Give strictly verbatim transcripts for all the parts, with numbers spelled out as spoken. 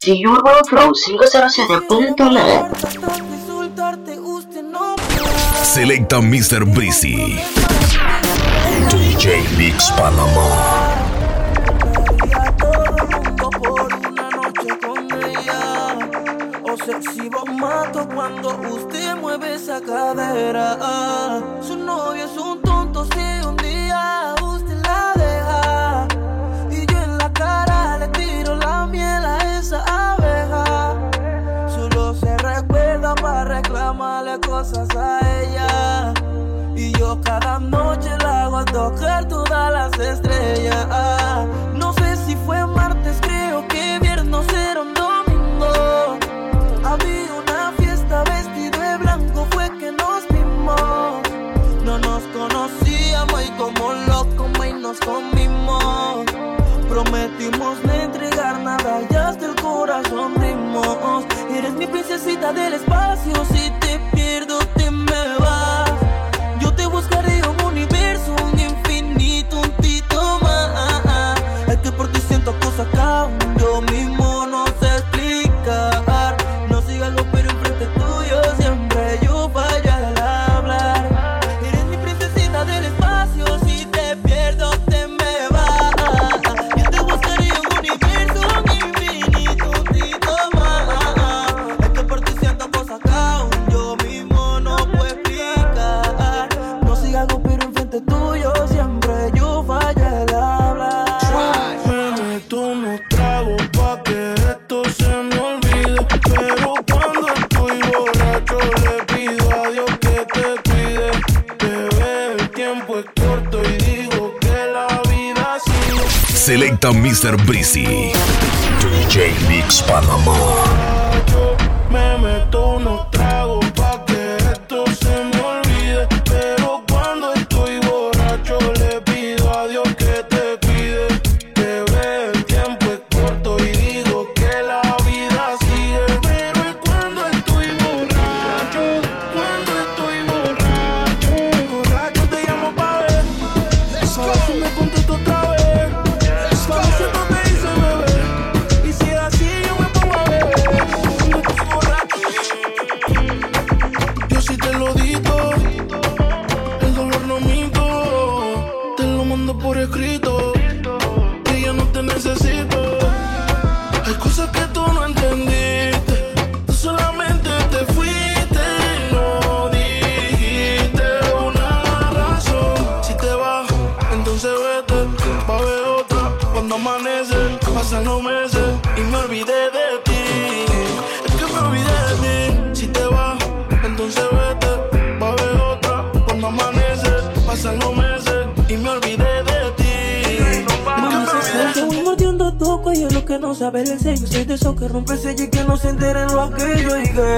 The Urban Flow cinco cero siete punto net. Selecta mister Breezy. D J Mix Panamá. Si vos mato cuando usted mueve esa cadera. Su novio es un tonto si un día usted la deja. Y yo en la cara le tiro la miel a esa abeja. Solo se recuerda para reclamarle cosas a ella. Y yo cada noche la hago a tocar todas las estrellas. No sé si fue martes, creo que viernes era un domingo. Había una fiesta, vestido de blanco fue que nos vimos. No nos conocíamos y como locos y nos comimos. Prometimos no entregar nada y hasta el corazón dimos. Eres mi princesita del espacio, si te pierdo te me vas. Yo te buscaré un universo, un infinito, un tito más. Es que por ti siento cosas que aún yo mismo no sé explicar. Algo pero enfrente tuyo siempre yo fallo al hablar. Eres mi princesita del espacio, si te pierdo te me vas. Yo te buscaré un universo, un infinito, un tito más. Es que por ti siento cosas que aún yo mismo no puedo explicar. No siga algo pero enfrente tuyo siempre yo fallo al hablar. Me meto unos tragos pa' que esto se me olvide, pero le pido a Dios que te cuide. Bebé, el tiempo es corto y digo que la vida sigue. Selecta mister Breezy. D J Mix Panamá. Yo me meto unos tragos pa' que esto se me olvide, pero cuando estoy borracho le pido a Dios que te cuide. Bebé, el tiempo es corto y digo que la vida sigue, pero es cuando estoy borracho. Cuando estoy borracho, borracho te llamo pa' ver. Solo si me contesto otra vez. Solo si no me dice bebé. Y si es así yo me pongo a beber. Cuando estoy borracho, yo sí te lo digo. El dolor no minto. Te lo mando por escrito. Que ya no te necesito. Hay cosas que tú no entendiste. Tú solamente te fuiste y no dijiste una razón. Si te vas, entonces vete, va a haber otra. Cuando amanece, pasan los meses y me olvidé de ti. Es que me olvidé de ti. Si te vas, entonces vete, va a haber otra. Cuando amanece, pasan los meses y me olvidé de ti. Mami, se siente muy mordiendo tu cuello, lo que no sabe el sello. Soy de esos que rompe el sello y que no se enteren lo aquello. Y que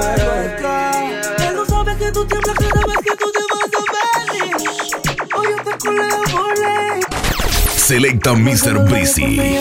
él no sabe que tú tiemblas cada vez que tú te vas a venir. Hoy yo te culeo por ley. Selecta mister Breezy. D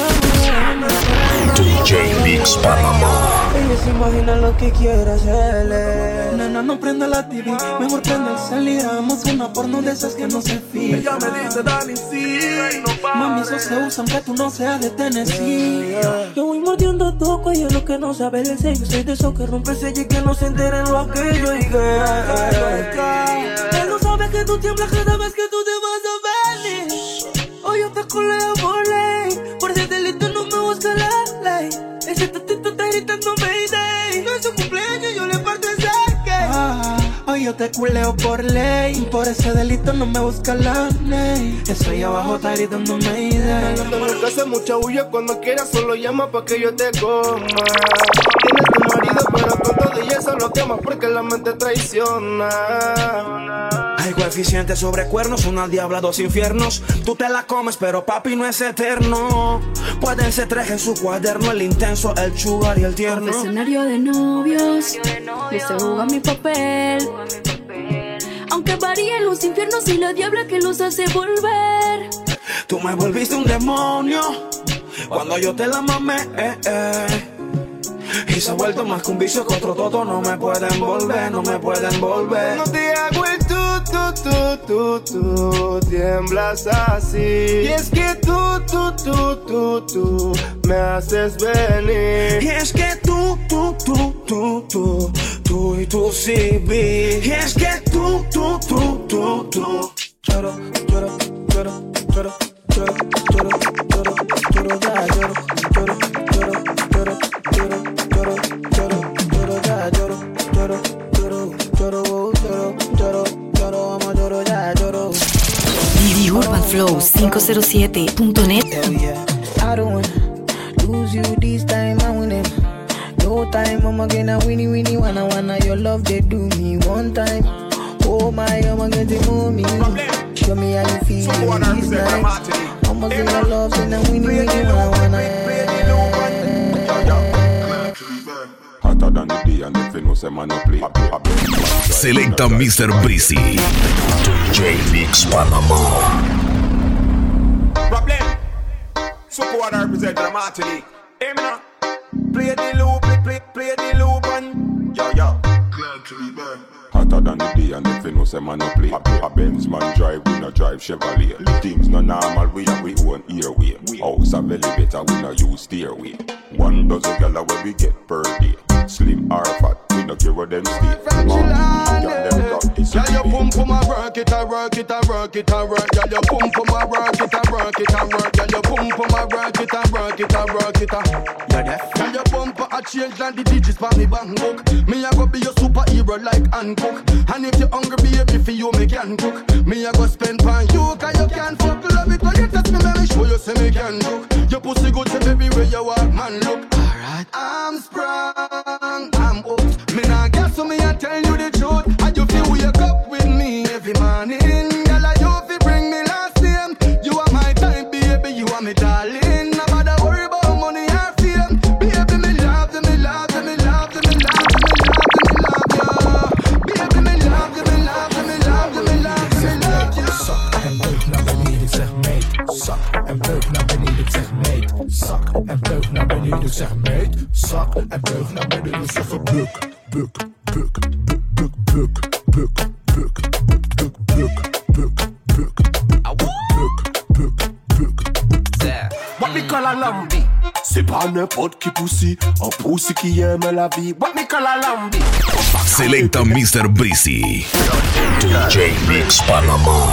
J Mix Panamá. Ella se imagina lo que quiere hacerle. Nena, no prenda la T V, mejor prende el celular. Hagamos una porno de esas que no se fija. Ella me dice, Dani, sí. Mami, eso se usa aunque tú no seas de Tennessee. Yo voy mordiendo tu cuello, lo que no sabe el sello. Soy de esos que rompe el sello y que no se enteren lo aquello. Y que él no sabe que tú tiemblas cada vez que tú te vas a venir. Hoy yo te culeo por ley. Por ese delito no me busca la ley. Ese tatito está gritando Mayday. No es su cumpleaños, yo le parto ese cake. Ah, hoy yo te culeo por ley. Por ese delito no me busca la ley. Eso ahí abajo está gritando Mayday. No te hace mucha bulla, cuando quieras solo llama pa' que yo te coma. Tienes tu marido pero con todo y eso lo quemas porque la mente traiciona. Hay coeficiente sobre cuernos, una diabla, dos infiernos. Tú te la comes, pero papi no es eterno. Pueden ser tres en su cuaderno, el intenso, el sugar y el tierno. Escenario de novios, yo sé jugar mi papel. Aunque varíen los infiernos y la diabla que los hace volver. Tú me volviste un demonio cuando yo te la mamé, eh, eh. Y se ha vuelto más que un vicio que otro toto. No me pueden volver, no me pueden volver. No te hago el tú, tú, tú, tú, tú tiemblas así. Y es que tú, tú, tú, tú, tú me haces venir. Y es tú, tú y tu C B. Y es que tú, tú, tú, tú, tú. Lloro, lloro, lloro, lloro, lloro, lloro, lloro, lloro, ya lloro, lloro, lloro, lloro, lloro, lloro, lloro, lloro, ya lloro, lloro, lloro, lloro, lloro, lloro, lloro, vamos lloro, ya lloro. The Urban Flow cinco cero siete punto net. I don't wanna lose you this time, I win it. No time, I'm gonna winnie winnie wanna wanna your love they do me one time. Oh my, I'm gonna get me. Show me how you feel this night. I'm gonna give your love and I'm winnie winnie wanna wanna. Hotter than the day and if you know say man no play. Selecta mister Breezy, D J Mix Panama. Problem. So go and represent the Martinique. Hey, me now. Play the loop, play, play, play the loop and yo, yo. Glad to be back. Hotter than the day and if you know say man no play. A Benz man drive, we no drive Chevrolet. Things no normal, we have we own airway. House a elevator, we no use stairway. One dozen gala where we get per day. Slim or fat, we no care what them stay. Girl, your pum pum a work it, a work it, a work it, a work. Girl, your pum pum a work it, a work it, a work. Girl, your pum pum a work it, a work it, a work it, a. Girl, your bumper a change like the digits for me bank book. Me a go be your superhero like Hancock. And if you hungry, baby, for you me can cook. Me a go spend pan you, 'cause you can fuck. Love it when you touch me, let me show you say me can cook. Your pussy good, say baby where you walk, man look. Alright, I'm sprung, I'm hooked. Me nah guess so me I tell you the truth. And you feel wake up with me every morning. Girl, you feel bring me last name. You are my time, baby, you are me darling. No matter worry about money or fame. Baby, me love you, me love you, me love you, me love you, me love you, me love you. Baby, me love you, me love you, me love you, me love you, me love you. Zak en beuk naar beneden, zeg meet. Zak en beuk naar beneden, zeg meet. Zak en beuk naar beneden, zeg meet. Zak en beuk naar beneden, zeg buk, buk, buk, buk, buk, buk, buk, buk, buk, buk, buk, buk, buk, buk. What me call a lambi? C'est pas n'importe qui pussy, un pussy qui aime la vie. What me call a lambi? Selecta mister Breezy, D J Mix Panama.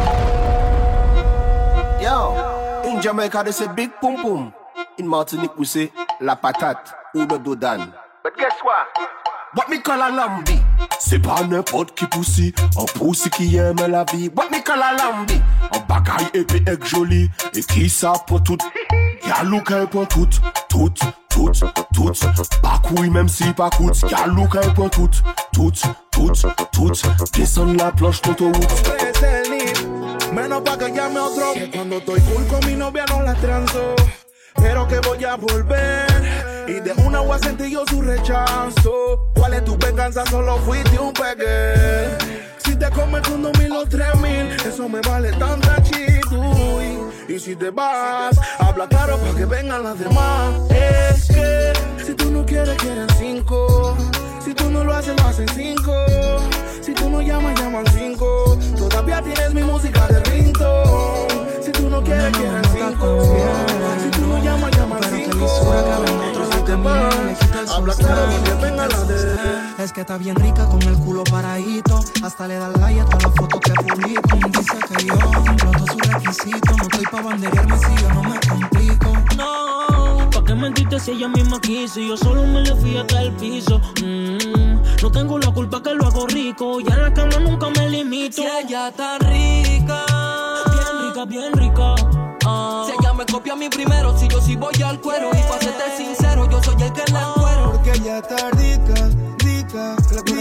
Yo, in Jamaica they say big pum pum. In Martinique we say la patate ou le dodan. But guess what? What me call a lambi? C'est pas n'importe qui pussy, un pussy qui aime la vie. What me call a lambi? Un bagaille épais et joli, et qui ça pour tout. Y'a look un pour tout, tout, tout, tout. Pas couille même si pas coûte. Y'a look un pour tout, tout, tout, tout. Descend la planche d'autoroute. Es el need, menos pa' que llame otro. Que cuando estoy cool con mi novia no la transo. Pero que voy a volver y de una voy a sentir yo su rechazo. ¿Cuál es tu venganza? Solo fuiste un pegue. Si te comes con dos mil o tres mil, eso me vale tanta chituy. Y si te vas, habla claro pa' que vengan las demás. Es que si tú no quieres, quieren cinco. Si tú no lo haces, lo hacen cinco. Si tú no llamas, llaman cinco. Todavía tienes mi música de ringtone. Si tú no quieres, quieren cinco. Si tú no llamas, llaman cinco. Si te vas, habla claro pa' que vengan las demás. Es que está bien rica con el culo paradito. Hasta le da like a todas las fotos que publico. Dice que yo cumplo todos sus requisitos. No estoy pa' banderearme si yo no me complico. No, ¿pa' qué mentiste si ella misma quiso? Yo solo me le fui hasta el piso. mm, No tengo la culpa que lo hago rico. Y en la cama nunca me limito. Si ella está rica, bien rica, bien rica. uh, Si ella me copia a mí primero. Si yo sí voy al cuero. Y pa' serte sincero, yo soy el que la encuero. Porque ella está rica, rica,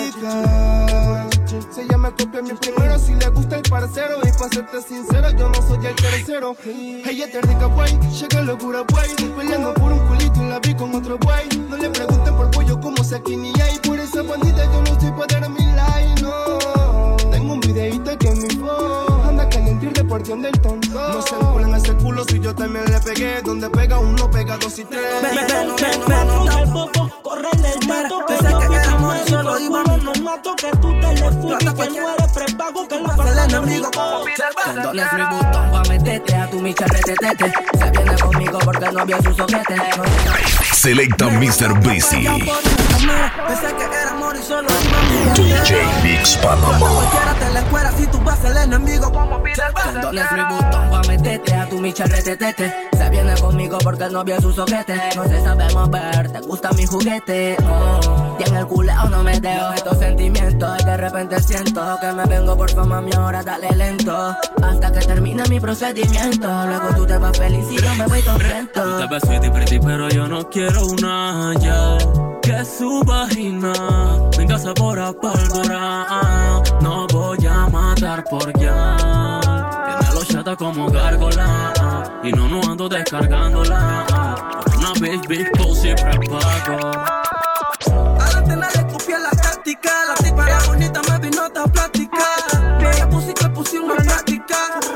rica. Si ella me copia a mí primero, si le gusta el parcero. Y pa' serte sincero, yo no soy el tercero. Ella está rica, guay, llega locura, guay. Peleando por un culito y la vi con otro guay. No le pregunten por pollo como se aquí ni hay. Por esa bandita yo no estoy para dar mi like, no. Tengo un videito que es mi phone. Anda caliente y reportión del tonto. No se enculen a ese culo si yo también le pegué. Donde pega uno, pega dos y tres. Me, me, me, me, me fluye el popo, corre el tato. Que yo pica médico, el culo no mato. Que tú te le fuiste, que no eres prepago. Que la pasa enemigo como Peter. ¿Dónde es mi botón pa' meterte a tu micha retetete? Se viene conmigo porque el novio es su soquete. Selecta mister Breezy. Pensé que era amor y solo iba a D J Mix Panamá. Cualquiera te la escuela si tú vas el enemigo como Peter. ¿Dónde es mi botón pa' meterte a tu micha retetete? Se viene conmigo porque el novio es su soquete. No se sabemos ver, te gusta mi juguete. Oh, y en el culeo no me dejo estos sentimientos. Y de repente siento que me vengo por fama, mi hora dale lento. Hasta que termine mi procedimiento. Luego tú te vas feliz y yo me voy contento. Tú te ves sweetie pretty pero yo no quiero una ya. Que su vagina venga sabor a pólvora. No voy a matar por ya. Tiene los chatas como gárgola. Y no, no ando descargándola. Por una big, big pussy prepago. Adelante nadie copia la táctica. La tipa era bonita, me vino a platicar. Ella puse que puse una práctica.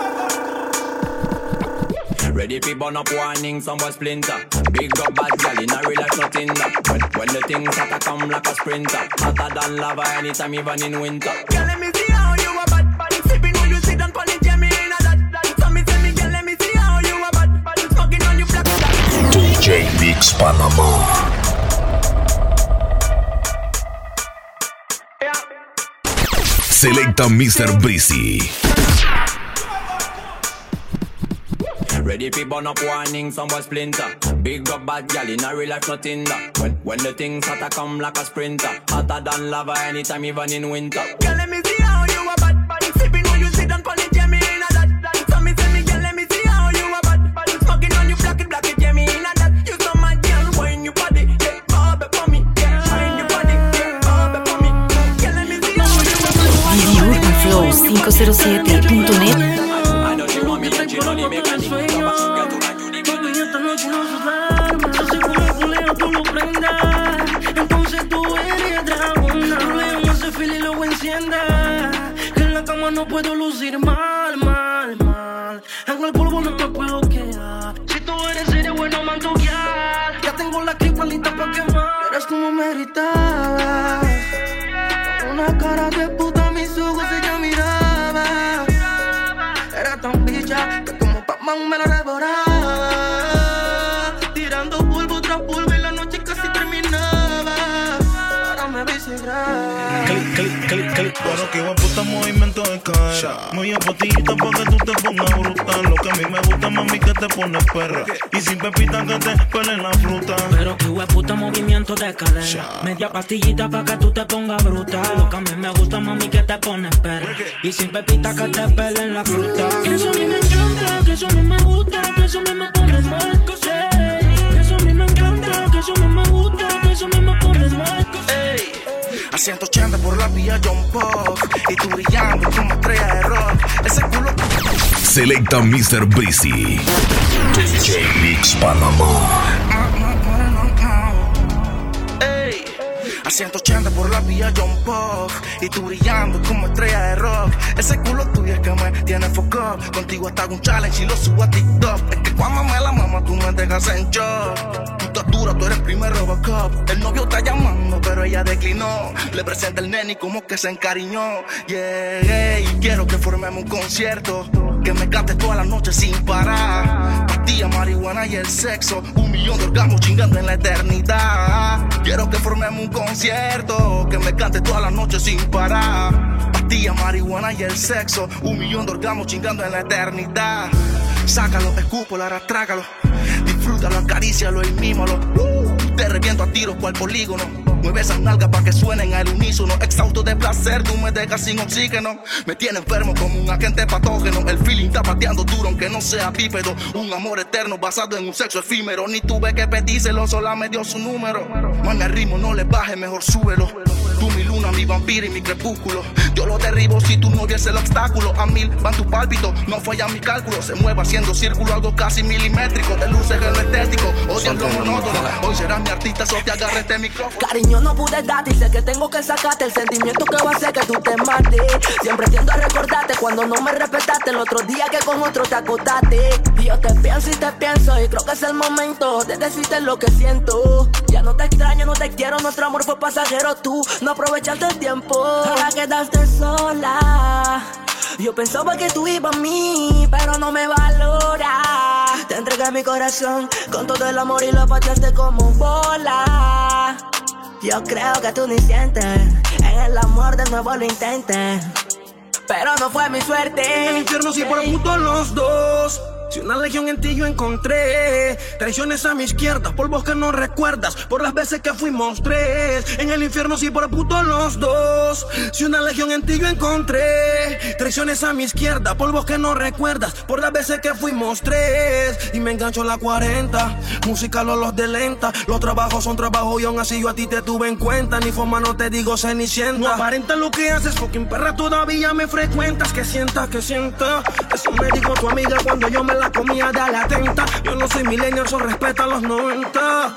Ready for burn up warning, some boy splinter. Big up bad gal in a real life nothing that. When, when the things start to come like a sprinter. Hotter than lava anytime even in winter. Girl, let me see how you a bad bad. Sipping when you sit down pon the jammy in a that that. So me tell me girl, let me see how you a bad bad. Smoking on you black that. D J Mix Panamá. Selecta mister Breezy. Ready for burn up warning, some boy splinter. Big up bad gal in a real life nothing that. When, when the things start to come like a sprinter. Hotter than lava anytime even in winter. Girl, let me see how you a bad bad. Sipping when you sit down pon the jammy in a that that. So me tell me girl, let me see how you a bad bad. Smoking on you black it black it jammy in a that. You so mad girl, wine your body, yeah, bob for me, yeah, wine your body, yeah, bob for me. Girl, let me see how you a bad bad. D J Urban Flow cinco cero siete punto net. I know you want me and you know the mechanic. Entonces tú eres dragona. Luego ese feel y luego encienda. Que en la cama no puedo lucir mal, mal, mal. En el polvo no te puedo quedar. Si tú eres seria, bueno, mantoquear. Ya tengo la cripa lista pa' quemar. Eres como me gritabas. Con una cara de puta, mis ojos ella miraba. Era tan bicha que como Pac-Man me la devoraba. Tirando polvo tras polvo y la noche casi terminaba. Ahora me ves grave. Clic, clic, clic, clic. Pero que va puta movimiento de cadera. Muy apotillita pa' que tú te pongas brutal. Lo que a mí me gusta, mami, que te pones perra. Y sin pepita que te pelen la fruta. Pero que hueputa movimiento de cadera. Media pastillita pa' que tú te pongas brutal. Lo que a mí me gusta, mami, que te pones perra. Y sin pepita que te pelen la fruta. Que eso a mí me encanta, que eso a mí me gusta, que eso a mí me pone mal. Que eso a mí me encanta, que eso a mí me gusta, que eso a mí me pone mal. A ciento ochenta por la vía John Pop. Y tú brillando como estrella de rock. Ese culo. Selecta mister Breezy. D J Mix Panamá. Ey, a ciento ochenta por la vía John Pop. Y tú brillando como estrella de rock. Ese culo tuyo es que me tiene foco. Contigo hasta hago un challenge y lo subo a TikTok. Es que cuando me la mama tú me dejas en shock. Tú estás dura, tú eres primer Robocop. El novio está llamando pero ella declinó. Le presenta el nene y como que se encariñó. Yeah, y quiero que formemos un concierto. Que me cantes toda la noche sin parar. Pastilla, marihuana y el sexo. Un millón de orgasmos chingando en la eternidad. Quiero que formemos un concierto. Que me cantes toda la noche sin parar. Pastilla, marihuana y el sexo. Un millón de orgasmos chingando en la eternidad. Sácalo, escúpalo, arrastrágalo. Disfrútalo, acarícialo y mímalo. Te reviento a tiros cual polígono. Mueve esas nalgas pa' que suenen al unísono. Exhausto de placer, tú me dejas sin oxígeno. Me tiene enfermo como un agente patógeno. El feeling está pateando duro aunque no sea bípedo. Un amor eterno basado en un sexo efímero. Ni tuve que pedírselo, sola me dio su número. Mami, al ritmo no le baje, mejor súbelo. Tú mi luna, mi vampiro y mi crepúsculo. Yo lo derribo si tú no vieses el obstáculo. A mil van tus pálpitos, no falla mi cálculo. Se mueve haciendo círculo, algo casi milimétrico. De luces en lo estético, odio lo monótono. Hoy serás mi artista, so te agarre este micrófono. Cariño, no pude darte y sé que tengo que sacarte el sentimiento que va a hacer que tú te mates. Siempre tiendo a recordarte cuando no me respetaste el otro día que con otro te acostaste. Y yo te pienso y te pienso y creo que es el momento de decirte lo que siento. Ya no te extraño, no te quiero, nuestro amor fue pasajero. Tú no aprovechaste el tiempo. Ahora quedaste sola, Yo pensaba que tú ibas a mí, pero no me valora. Te entregué mi corazón con todo el amor y lo pateaste como bola. Yo creo que tú ni sientes, en el amor de nuevo lo intenté, pero no fue mi suerte. En el infierno sí por puto los dos. Si una legión en ti yo encontré, traiciones a mi izquierda, polvos que no recuerdas, por las veces que fuimos tres. En el infierno sí por puto los dos. Si una legión en ti yo encontré, traiciones a mi izquierda, polvos que no recuerdas, por las veces que fuimos tres. Y me engancho a la cuarenta, música los de lenta. Los trabajos son trabajos y aún así yo a ti te tuve en cuenta. Ni forma no te digo cenicienta. No aparenta lo que haces, fucking perra, todavía me frecuentas. Que sientas, que sientas. Eso me dijo tu amiga cuando yo me la comida de la atenta. Yo no soy millennial, eso respeta a los noventa.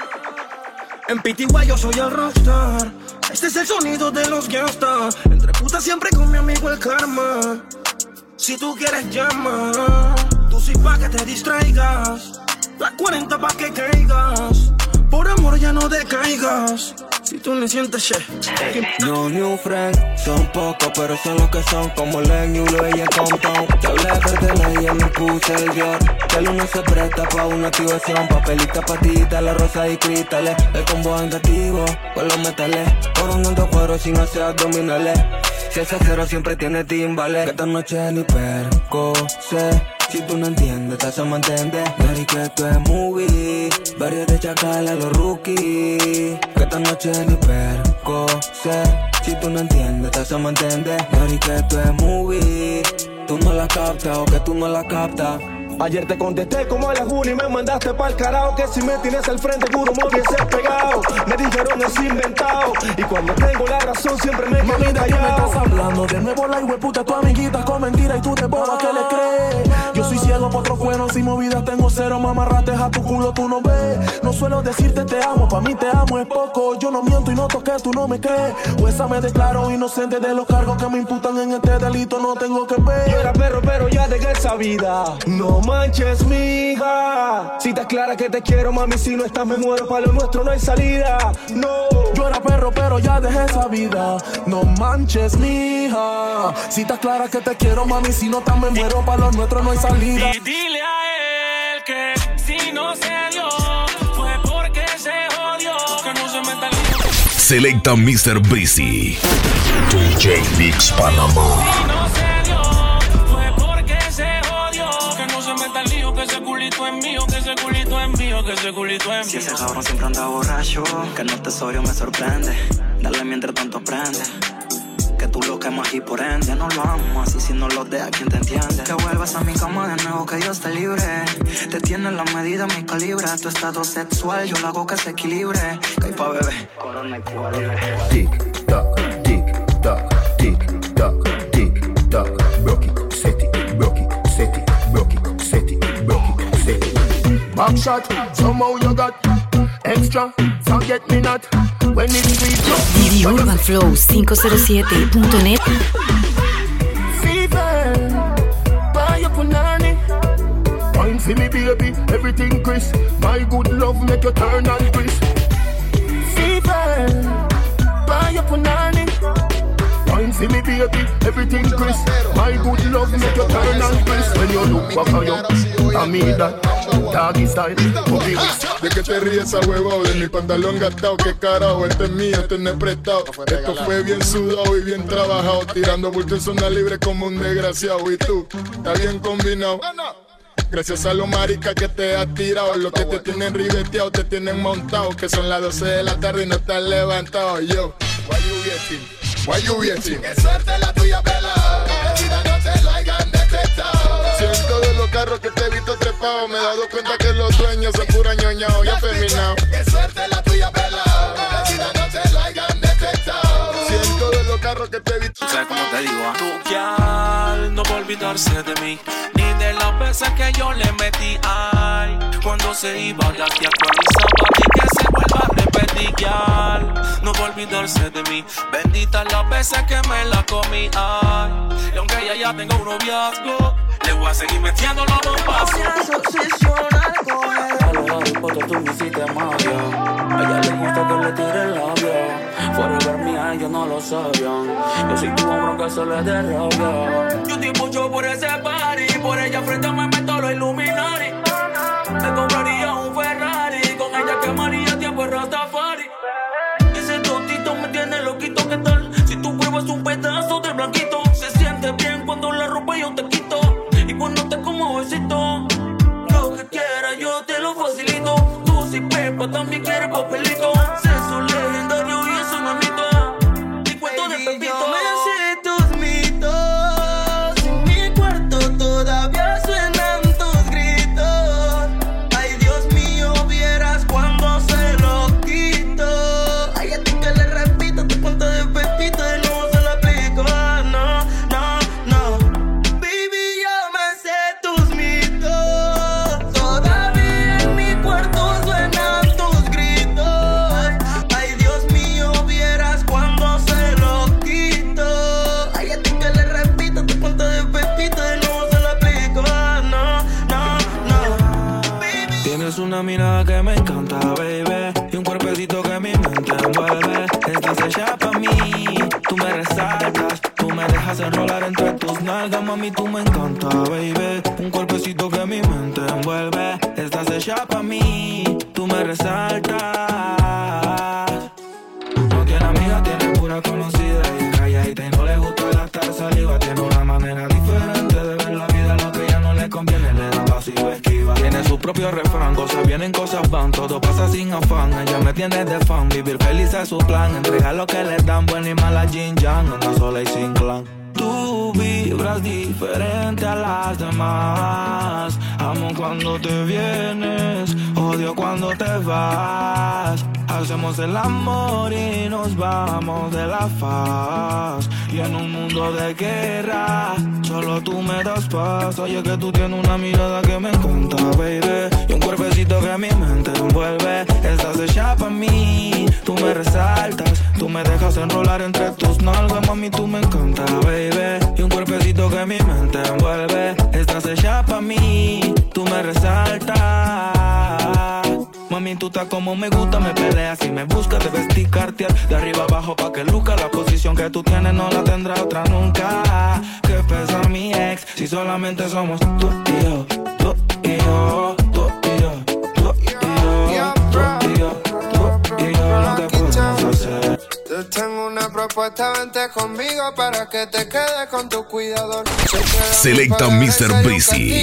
En P T Y yo soy el rockstar. Este es el sonido de los gangsters. Entre putas siempre con mi amigo el karma. Si tú quieres llama, tú sí pa' que te distraigas. La cuarenta pa' que caigas. Por amor ya no decaigas. Si tú me sientes che. No new friends, son pocos pero son los que son. Como Len y Ulo y el Compton. Te hablé de cartela y ya me puse el Dior. Que el uno se presta pa' una activación. Papelita, patita, la rosa y cristales. El combo angativo con los metales. Coronando cuero sin hacer abdominales. Si ese cero siempre tiene timbales. Que esta noche ni perco sé. Si tú no entiendes, te hacemos entender. Dari que esto es movie. Varios de chacal a los rookies. Que esta noche ni perco sé. Si tú no entiendes, te hacemos entender. Dari que esto es movie. Tú no la captas o que tú no la captas. Ayer te contesté como a la juna y me mandaste pa'l carajo. Que si me tienes al frente juro me hubieses pegado. Me dijeron es inventado. Y cuando tengo la razón siempre me quedo callado. Me estás hablando de nuevo la hueputa. Tu amiguita con mentira y tú de boba que le crees. Yo soy ciego, potros fueron sin movidas. Tengo cero, mamarrates a tu culo, tú no ves. No suelo decirte te amo, pa' mí te amo es poco. Yo no miento y noto que tú no me crees. O esa me declaro inocente de los cargos que me imputan en este delito. No tengo que ver. Yo era perro, pero ya dejé esa vida. No manches, mija. Si estás clara que te quiero, mami, si no estás me muero. Pa' lo nuestro no hay salida, no. Yo era perro, pero ya dejé esa vida. No manches, mija. Si estás clara que te quiero, mami, si no estás me muero. Pa' lo nuestro no hay salida. Y dile a él que si no se dio, fue porque se jodió. Que no se meta el lío. Selecta mister Breezy. D J Mix Panamá. Si no se dio, fue porque se jodió. Que no se meta el lío, que ese culito es mío, que ese culito es mío, que ese culito es mío. Si ese cabrón siempre anda borracho, que no tesorio me sorprende. Dale mientras tanto prende. Que tú lo quemas y por ende no lo amo. Así si no lo dejas, ¿quién te entiende? Que vuelvas a mi cama de nuevo, que Dios te libre. Te tiene la medida, mi calibre. Tu estado sexual, yo lo hago que se equilibre. Que hay pa' bebé. Corona y cuadribre. Tic tac, tic tac, tic tac, tic tac. Broke it, set it, broke it, set it, broke it, set it, broke it, set it. Back shot, somehow you got extra, forget me not. When it's sweet, D J Urban Flow cinco cero siete punto net. Fever, buy up punani. Wine for me baby, everything crisp. My good love make you turn and crisp. Fever, buy up punani. Wine for me baby, everything crisp. My good love make you turn and crisp. When you look back on you, I mean that doggy style, boogie wrist. ¿De qué te ríes a huevo? De mi pantalón gastado, qué carajo, este es mío, este no es prestado. Esto fue bien sudado y bien trabajado, tirando bulto en zona libre como un desgraciado. Y tú, está bien combinado. Gracias a los maricas que te has tirado, los que te tienen ribeteado, te tienen montado, que son las doce de la tarde y no estás levantado. Yo, why you waiting? Why you waiting? Que suerte la tuya, pelado, que vida no te lo hayan detectado. Siento de los carros que te he visto trepado, me he dado cuenta que los dueños son pura ñoñao y afeminado. Que suerte la tuya, pelado, que vida no te lo hayan detectado. Siento de los carros que te he visto. ¿Tú sabes cómo te digo? Tu guial no va a olvidarse de mí, ni de las veces que yo le metí. Ay, cuando se iba ya te actualizaba y que se vuelva a repetir. Guial no va a olvidarse de mí, bendita las veces que me la comí. Ay, y aunque ella ya tenga un noviazgo, le voy a seguir metiendo los bombazos. A los Harry tú me hiciste magia. A ella le gusta que le tire el labio. Forever mía, yo no no lo sabían. Yo soy tu hombre que se le dé rabia. Yo te mucho por ese party, por ella frente me meto los Illuminati. Te compraría un Ferrari, con ella quemaría tiempo en Rastafari. Ese tontito me tiene loquito, ¿qué tal? Si tú pruebas un pedazo del blanquito, se siente bien cuando la ropa yo te quito. Y cuando te como besito, lo que quieras yo te lo facilito. Tú si Pepa también quieres papelito. Sexo legendario y eso no es mito. Mi cuento de Pepito. Yo me sé tus mitos. En mi cuarto todavía suenan tus gritos. Ay, Dios mío, vieras cuando se lo quito. Ay, a ti que le repito tu cuento de Pepito. De nuevo se lo aplico. No, no, no. Baby, yo me sé tus mitos. Todavía en mi cuarto suenan tus gritos. Ay, Dios mío, vieras cuando se lo quito. Ay, a ti que le repito tu cuento de Pepito. De nuevo se lo aplico. No, no, no. Tienes una mirada que me encanta, baby, y un cuerpecito que mi mente envuelve. Estás hecha pa' mí, tú me resaltas, tú me dejas enrolar entre tus nalgas, mami, tú me encanta, baby. Un cuerpecito que mi mente envuelve. Estás hecha pa' mí, tú me resaltas. No tiene amiga, tiene pura conocida y calladita y no le gusta gastar saliva. Tiene una manera diferente de ver la vida, lo que ya no le conviene le da pasivo esquiva. Tiene su propio refrán, cosas vienen, cosas van, todo pasa sin afán. Ella me tiene de fan, vivir feliz es su plan. Entrega lo que le dan, buena y mala yin yang, anda sola y sin clan. Tú vibras diferente a las demás. Amo cuando te vienes, odio cuando te vas. Hacemos el amor y nos vamos de la faz. Y en un mundo de guerra, solo tú me das paz. Oye que tú tienes una mirada que me encanta, baby, y un cuerpecito que mi mente envuelve. Estás hecha pa' mí, tú me resaltas, tú me dejas enrolar entre tus nalgas, mami, tú me encanta, baby, y un cuerpecito que mi mente envuelve. Estás hecha pa' mí, tú me resaltas. Mami, tú estás como me gusta, me peleas y me buscas, debes ticartear de arriba abajo pa' que luzca. La posición que tú tienes no la tendrá otra nunca. Que pesa mi ex, si solamente somos tú y yo, tú y yo, tú y yo, tú y yo, tú y yo, tú y yo, no te podemos hacer. Yo tengo una propuesta, vente conmigo para que te quedes con tu cuidador. Selecta mister Breezy,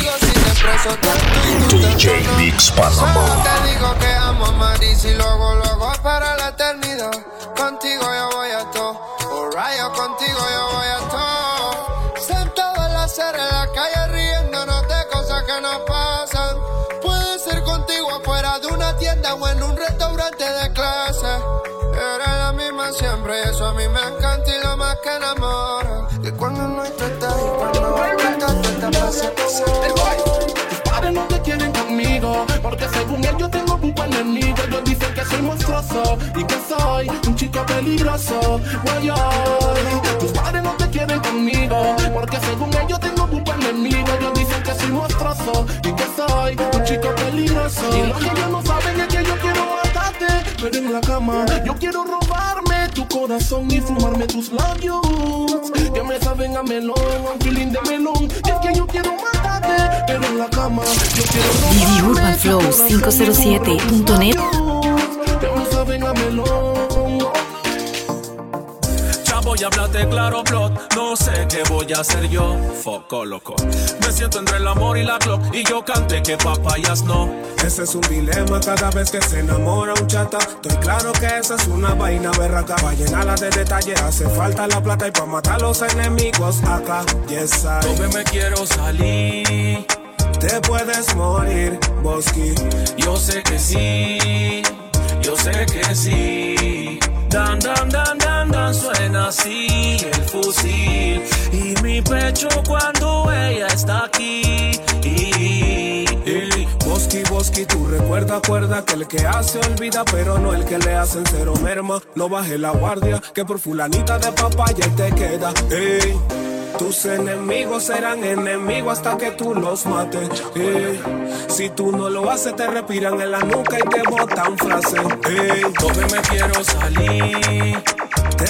D J Mix Panamá. Te digo que amo a Maris y luego, luego para la eternidad. Contigo yo voy a todo, oh rayo, contigo yo voy a todo. Sentado en la acera, en la calle riéndonos de cosas que nos pasan. Puede ser contigo afuera de una tienda o en un restaurante de clase. Eres la misma siempre y eso a mí me encanta y lo más que enamora. Que cuando no estás y cuando vuelves te está pasando. Tus padres no te quieren conmigo, porque según ellos tengo un buen enemigo. Ellos dicen que soy monstruoso y que soy un chico peligroso. Voy hoy. Tus padres no te quieren conmigo, porque según ellos tengo un buen enemigo. Ellos dicen que soy monstruoso y que soy un chico peligroso. Y lo que ellos no saben es que yo quiero matarte, pero en la cama yo quiero robarme tu corazón y fumarme tus labios que me saben a melón, a un feeling de melón. Y es que yo quiero matarte, pero en la cama yo quiero robarme D J Urban Flow cinco cero siete punto net que me saben a melón. Ya voy a hablarte claro, plot. No sé qué voy a hacer yo. Foco loco. Me siento entre el amor y la clock. Y yo canté que papayas no. Ese es un dilema cada vez que se enamora un chata. Estoy claro que esa es una vaina berraca. Pa' llenarla de detalles hace falta la plata. Y pa' matar a los enemigos acá. Yes, I. Donde me quiero salir. Te puedes morir, Bosky. Yo sé que sí. Yo sé que sí. Dan, dan, dan, dan, dan, suena así el fusil. Y mi pecho cuando ella está aquí. Y, y, Bosky, Bosky, tú recuerda, acuerda que el que hace olvida, pero no el que le hacen cero merma. No baje la guardia, que por fulanita de papaya te queda. Ey. Tus enemigos serán enemigos hasta que tú los mates. Eh. Si tú no lo haces, te respiran en la nuca y te botan frases. Eh. Donde me quiero salir. Te puedes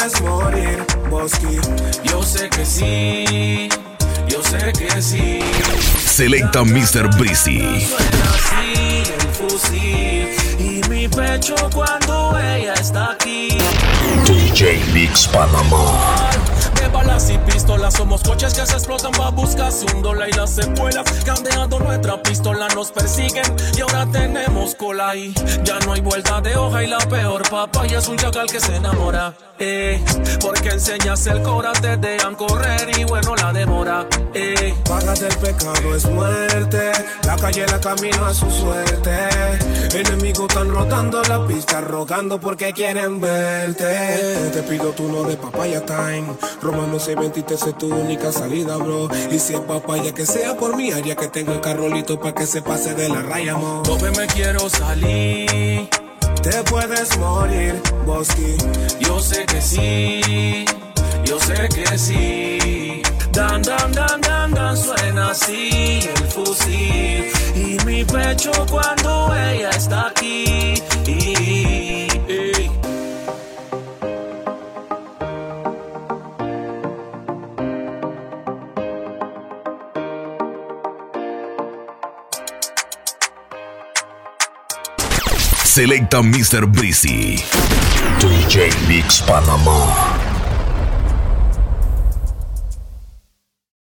puedes morir, Bosky. Yo sé que sí, yo sé que sí. Selecta mister Breezy. Suena así el fusil y mi pecho cuando ella está aquí. D J Mix Panamá. De balas y pistolas somos coches que se explotan pa' buscarse un dólar y las secuelas que han dejado nuestra pistola nos persiguen y ahora tenemos cola y ya no hay vuelta de hoja y la peor papaya es un chacal que se enamora, eh, porque enseñas el cora te dejan correr y bueno la demora, eh. Pagas del pecado es muerte, la calle la camino a su suerte, enemigos están rotando la pista rogando porque quieren verte, te pido tu no de papaya time. Romano seis veintisiete es tu única salida, bro. Y si es papaya que sea por mi área, que tenga el carrolito pa' que se pase de la raya, mo. Tope me quiero salir. Te puedes morir, Bosky. Yo sé que sí, yo sé que sí. Dan, dan, dan, dan, dan, suena así el fusil. Y mi pecho cuando ella está aquí. Y, y, y. Selecta mister Breezy. D J Mix Panamá.